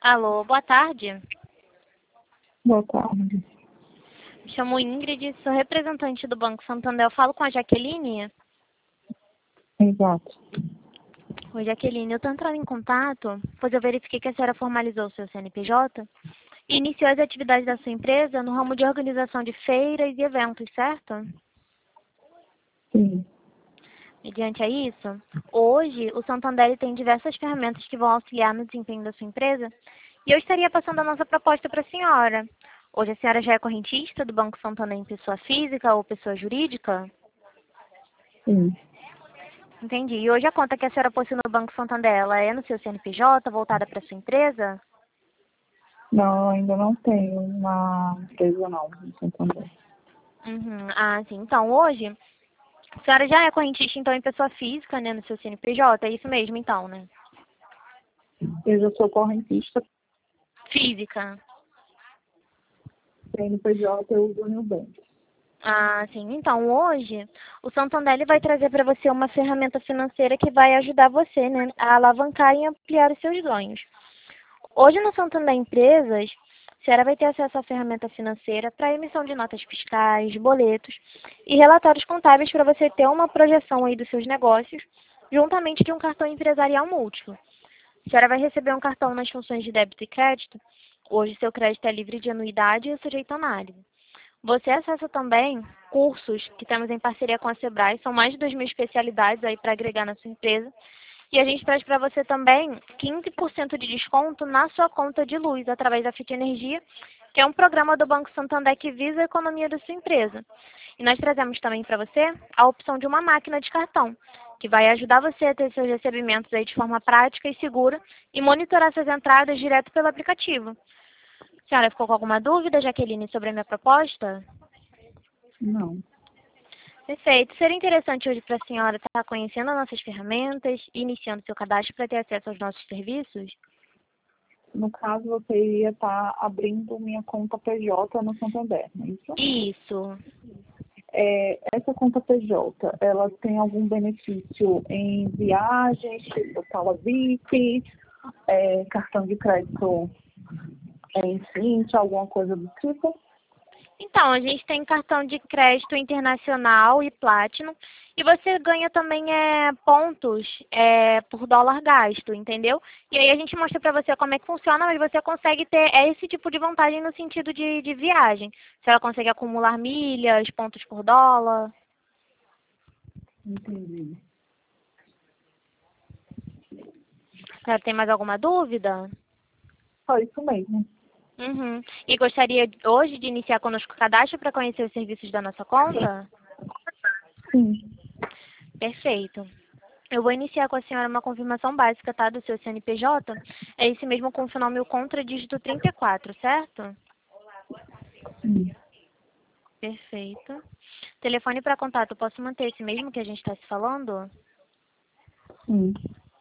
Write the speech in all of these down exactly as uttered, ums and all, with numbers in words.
Alô, boa tarde. Boa tarde. Me chamo Ingrid, sou representante do Banco Santander. Eu falo com a Jaqueline? Exato. Oi, Jaqueline, eu estou entrando em contato, pois eu verifiquei que a senhora formalizou o seu C N P J e iniciou as atividades da sua empresa no ramo de organização de feiras e eventos, certo? Sim. Mediante a isso, hoje o Santander tem diversas ferramentas que vão auxiliar no desempenho da sua empresa e eu estaria passando a nossa proposta para a senhora. Hoje a senhora já é correntista do Banco Santander em pessoa física ou pessoa jurídica? Sim. Entendi. E hoje a conta que a senhora possui no Banco Santander, ela é no seu C N P J, voltada para sua empresa? Não, ainda não tenho uma empresa não, em Santander. Uhum. Ah, sim. Então, hoje, a senhora já é correntista, então, em pessoa física, né, no seu C N P J? É isso mesmo, então, né? Eu já sou correntista, Física. C N P J eu uso o Nubank. Ah, sim. Então, hoje, o Santander ele vai trazer para você uma ferramenta financeira que vai ajudar você, né, a alavancar e ampliar os seus ganhos. Hoje, no Santander Empresas, a senhora vai ter acesso à ferramenta financeira para emissão de notas fiscais, boletos e relatórios contábeis para você ter uma projeção aí dos seus negócios, juntamente de um cartão empresarial múltiplo. A senhora vai receber um cartão nas funções de débito e crédito. Hoje, seu crédito é livre de anuidade e é sujeito a análise. Você acessa também cursos que temos em parceria com a Sebrae, são mais de duas mil especialidades aí para agregar na sua empresa. E a gente traz para você também quinze por cento de desconto na sua conta de luz, através da Fit Energia, que é um programa do Banco Santander que visa a economia da sua empresa. E nós trazemos também para você a opção de uma máquina de cartão, que vai ajudar você a ter seus recebimentos aí de forma prática e segura e monitorar suas entradas direto pelo aplicativo. A senhora ficou com alguma dúvida, Jaqueline, sobre a minha proposta? Não. Perfeito. Seria interessante hoje para a senhora estar conhecendo as nossas ferramentas e iniciando seu cadastro para ter acesso aos nossos serviços? No caso, você iria estar abrindo minha conta P J no Santander, não é isso? Isso. É, essa conta P J, ela tem algum benefício em viagens, tipo sala V I P, é, cartão de crédito em Cinti, alguma coisa do tipo? Então, a gente tem cartão de crédito internacional e Platinum. E você ganha também é, pontos é, por dólar gasto, entendeu? E aí a gente mostra para você como é que funciona, mas você consegue ter é, esse tipo de vantagem no sentido de, de viagem. Se ela consegue acumular milhas, pontos por dólar. Entendi. Você tem mais alguma dúvida? Só isso mesmo. Uhum. E gostaria hoje de iniciar conosco o cadastro para conhecer os serviços da nossa conta? Sim. Perfeito. Eu vou iniciar com a senhora uma confirmação básica, tá, do seu C N P J. É esse mesmo com o final mil contra dígito trinta e quatro, certo? Sim. Perfeito. Telefone para contato, posso manter esse mesmo que a gente está se falando? Sim.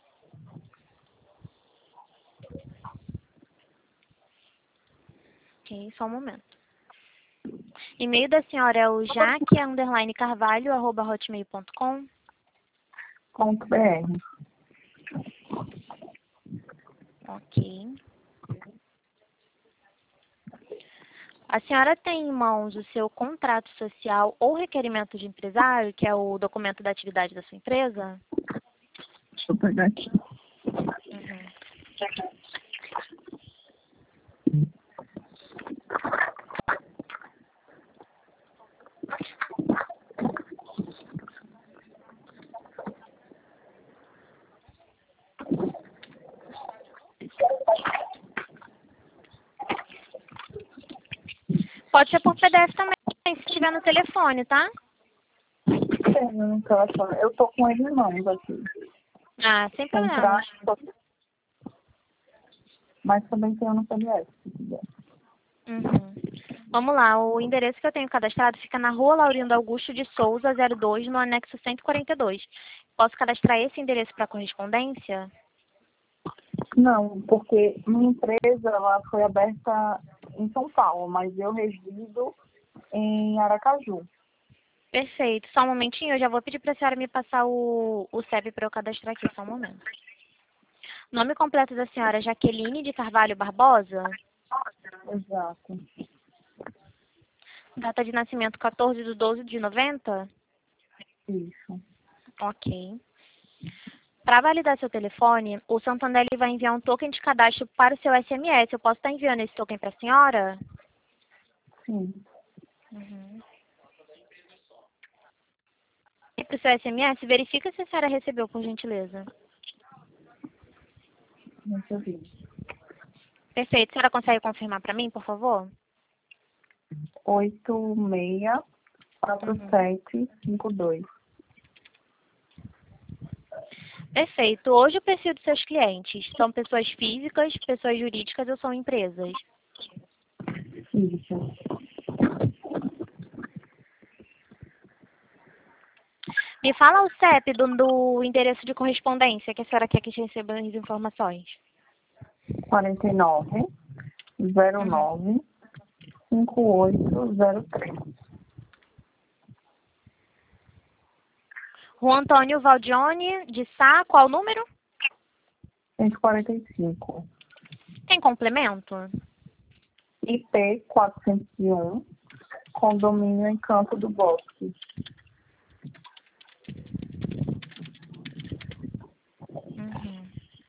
Ok, só um momento. E-mail da senhora é o jaque, underline carvalho, arroba hotmail ponto com. Ponto B R. Ok. A senhora tem em mãos o seu contrato social ou requerimento de empresário, que é o documento da atividade da sua empresa? Deixa eu pegar aqui. Uhum. Pode ser por P D F também, se estiver no telefone, tá? Tenho no telefone. Eu tô com ele em mãos aqui. Ah, sem problemas. Contrato, mas também tenho no P D F, se quiser. Uhum. Vamos lá, o endereço que eu tenho cadastrado fica na Rua Laurindo Augusto de Souza, zero dois, no anexo cento e quarenta e dois. Posso cadastrar esse endereço para correspondência? Não, porque minha empresa ela foi aberta em São Paulo, mas eu resido em Aracaju. Perfeito. Só um momentinho, eu já vou pedir para a senhora me passar o, o C E P para eu cadastrar aqui, só um momento. Nome completo da senhora Jaqueline de Carvalho Barbosa. Exato. Data de nascimento quatorze de doze de noventa. Isso. Ok. Para validar seu telefone, o Santander ele vai enviar um token de cadastro para o seu S M S. Eu posso estar enviando esse token para a senhora? Sim. Uhum. E para o seu S M S, verifica se a senhora recebeu, por gentileza. Recebi. Perfeito. A senhora consegue confirmar para mim, por favor? oito seis quatro sete cinco dois. Perfeito. Hoje o perfil dos seus clientes são pessoas físicas, pessoas jurídicas ou são empresas? Isso. Me fala o C E P do, do endereço de correspondência que a senhora quer que receba as informações. quarenta e nove, zero nove, cinco oito zero três. Rua Antônio Valdione, de Sá, qual o número? cento e quarenta e cinco. Tem complemento? I P quatrocentos e um, condomínio Encanto do Bosque. Uhum.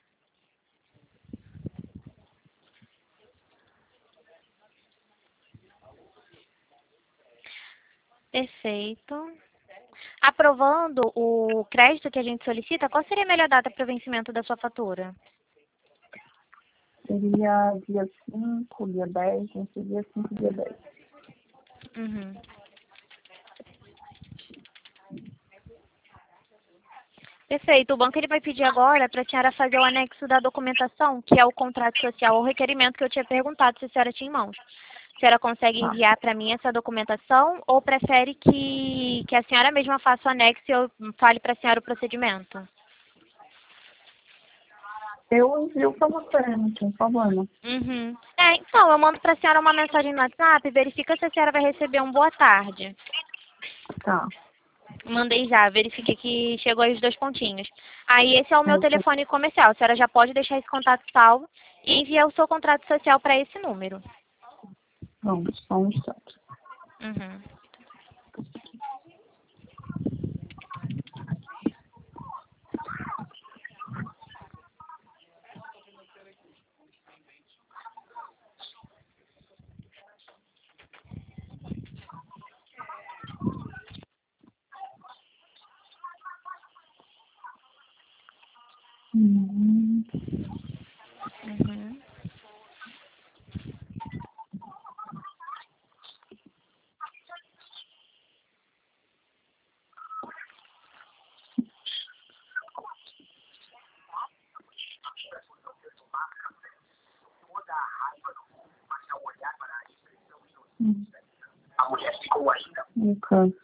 Perfeito. Aprovando o crédito que a gente solicita, qual seria a melhor data para o vencimento da sua fatura? Seria dia cinco, dia dez, entre dia cinco e dia dez. Uhum. Perfeito. O banco ele vai pedir agora para a senhora fazer o anexo da documentação, que é o contrato social ou requerimento que eu tinha perguntado se a senhora tinha em mãos. A senhora consegue Tá. enviar para mim essa documentação ou prefere que, que a senhora mesma faça o anexo e eu fale para a senhora o procedimento? Eu envio para você, não tem problema. Uhum. É, então, eu mando para a senhora uma mensagem no WhatsApp, verifica se a senhora vai receber um boa tarde. Tá. Mandei já, verifiquei que chegou aí os dois pontinhos. Aí esse é o meu Eu tô- telefone comercial. A senhora já pode deixar esse contato salvo e enviar o seu contrato social para esse número. Vamos, só um instante. Uhum. Uhum. Uhum. Uhum. Lucas.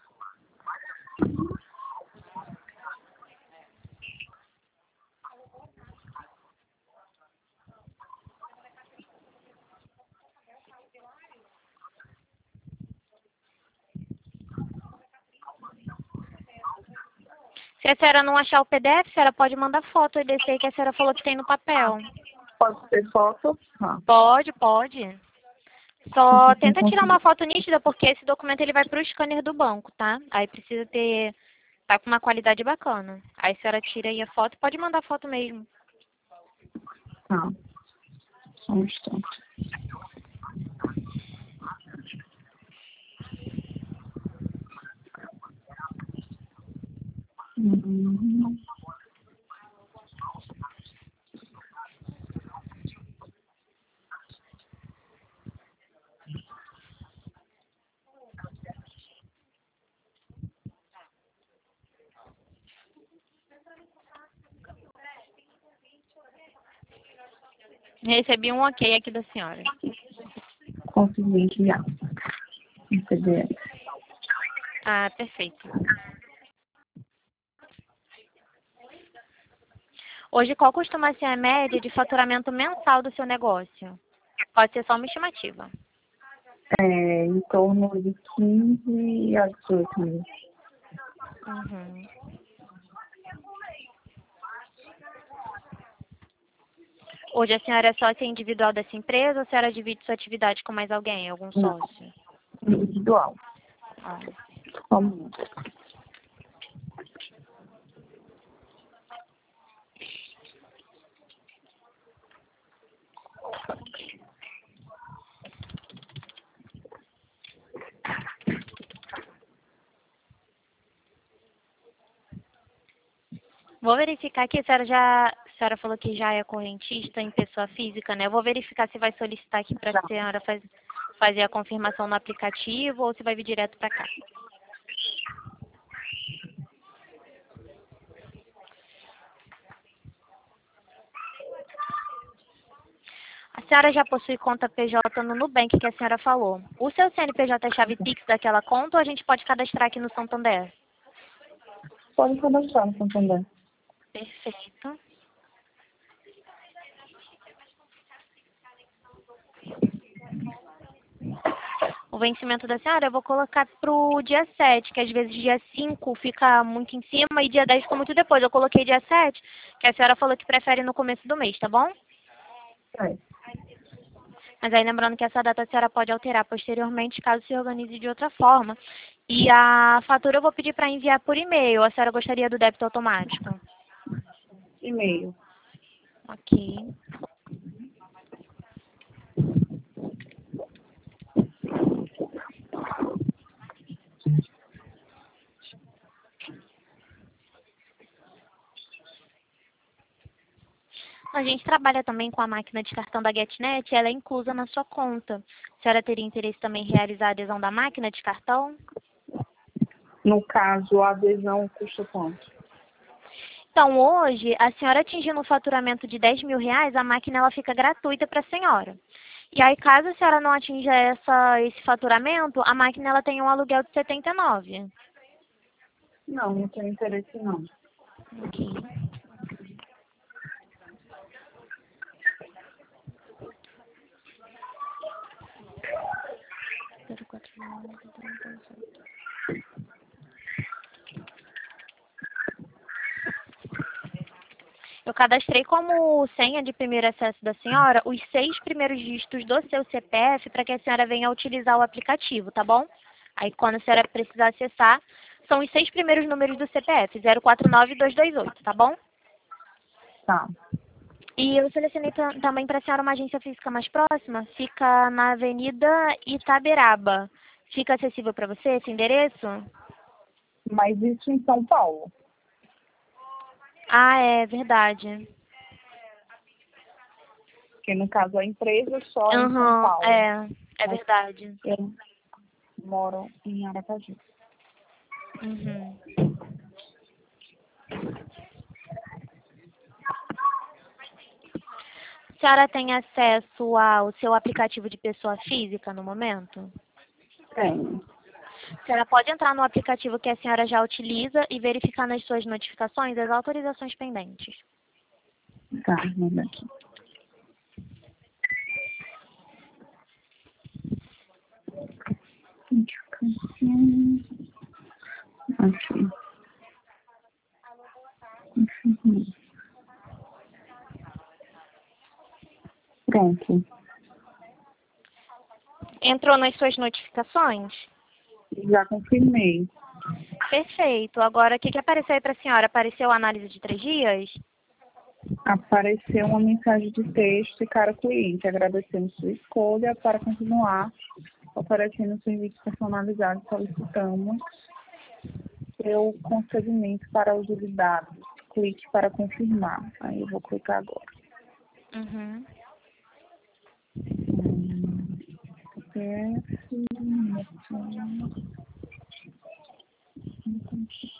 Se a senhora não achar o P D F, a senhora pode mandar foto desse aí que a senhora falou que tem no papel. Pode ser foto? Tá. Pode, pode. Só tenta tirar uma foto nítida, porque esse documento ele vai para o scanner do banco, tá? Aí precisa ter, tá com uma qualidade bacana. Aí a senhora tira aí a foto, pode mandar foto mesmo. Tá. Só um instante. Uhum. Recebi um ok aqui da senhora. Consegui enviar. Em P D F. Ah, perfeito. Hoje, qual costuma ser a média de faturamento mensal do seu negócio? Pode ser só uma estimativa. É, em torno de quinze a dezoito mil. Uhum. Hoje a senhora é sócia individual dessa empresa ou a senhora divide sua atividade com mais alguém, algum Não, sócio? individual. Ah. Vamos. Vou verificar aqui, a senhora já, a senhora falou que já é correntista em pessoa física, né? Eu vou verificar se vai solicitar aqui para a senhora faz, fazer a confirmação no aplicativo ou se vai vir direto para cá. A senhora já possui conta P J no Nubank, que a senhora falou. O seu C N P J é chave Pix daquela conta ou a gente pode cadastrar aqui no Santander? Pode cadastrar no Santander. Perfeito. O vencimento da senhora eu vou colocar pro dia sete, que às vezes dia cinco fica muito em cima e dia dez fica muito depois. Eu coloquei dia sete, que a senhora falou que prefere no começo do mês, tá bom? É. Mas aí lembrando que essa data a senhora pode alterar posteriormente, caso se organize de outra forma. E a fatura eu vou pedir para enviar por e-mail. A senhora gostaria do débito automático? E-mail. Ok. A gente trabalha também com a máquina de cartão da GetNet, ela é inclusa na sua conta. A senhora teria interesse também em realizar a adesão da máquina de cartão? No caso, a adesão custa quanto? Então, hoje, a senhora atingindo um faturamento de dez mil reais, a máquina ela fica gratuita para a senhora. E aí, caso a senhora não atinja essa, esse faturamento, a máquina ela tem um aluguel de setenta e nove. Não, não tenho interesse não. Ok. zero quatro nove, trinta e oito. Eu cadastrei como senha de primeiro acesso da senhora os seis primeiros dígitos do seu C P F para que a senhora venha utilizar o aplicativo, tá bom? Aí quando a senhora precisar acessar, são os seis primeiros números do C P F, zero quatro nove dois dois oito, tá bom? Tá. E eu selecionei tam- também para a senhora uma agência física mais próxima, fica na Avenida Itaberaba. Fica acessível para você esse endereço? Mas isso em São Paulo. Ah, é verdade. Porque no caso a empresa é só em São Aham, Paulo. é, é Mas verdade. eu moro em Aracaju. Uhum. A senhora tem acesso ao seu aplicativo de pessoa física no momento? Tenho. A senhora pode entrar no aplicativo que a senhora já utiliza e verificar nas suas notificações as autorizações pendentes. Tá, manda aqui. Notificações. Aqui. Uhum. Pronto. Entrou nas suas notificações? Já confirmei. Perfeito. Agora, o que, que apareceu aí para a senhora? Apareceu a análise de três dias? Apareceu uma mensagem de texto e cara cliente, agradecendo sua escolha para continuar oferecendo serviço personalizado. Solicitamos seu concedimento para uso de dados. Clique para confirmar. Aí eu vou clicar agora. Uhum. Hum, C P F,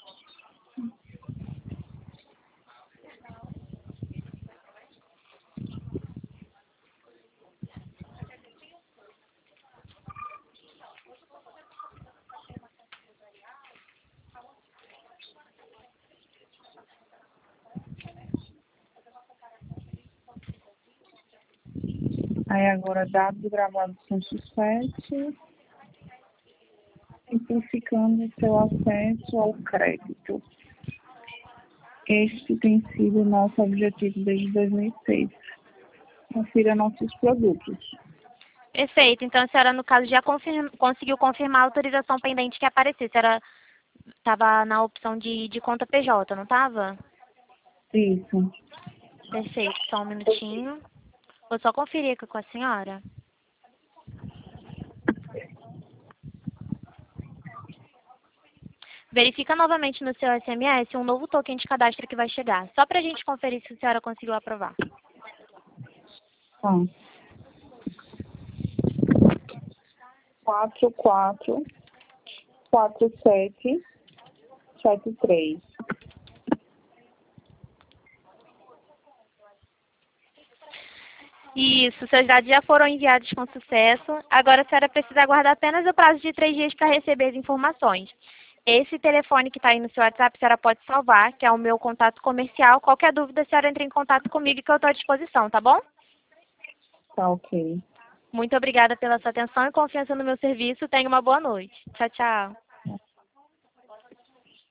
aí agora dados gravados são suspeitos, simplificando seu acesso ao crédito. Este tem sido nosso objetivo desde dois mil e seis. confira nossos produtos. Perfeito. Então, a senhora, no caso, já confirma, conseguiu confirmar a autorização pendente que apareceu. A senhora estava na opção de, de conta P J, não estava? Isso. Perfeito. Só um minutinho. Vou só conferir aqui com a senhora. Verifica novamente no seu S M S um novo token de cadastro que vai chegar. Só para a gente conferir se a senhora conseguiu aprovar. Tá. Quatro, quatro, quatro, sete, sete, três. Isso, seus dados já foram enviados com sucesso. Agora a senhora precisa aguardar apenas o prazo de três dias para receber as informações. Esse telefone que está aí no seu WhatsApp, a senhora pode salvar, que é o meu contato comercial. Qualquer dúvida, a senhora entra em contato comigo que eu estou à disposição, tá bom? Tá, ok. Muito obrigada pela sua atenção e confiança no meu serviço. Tenha uma boa noite. Tchau, tchau.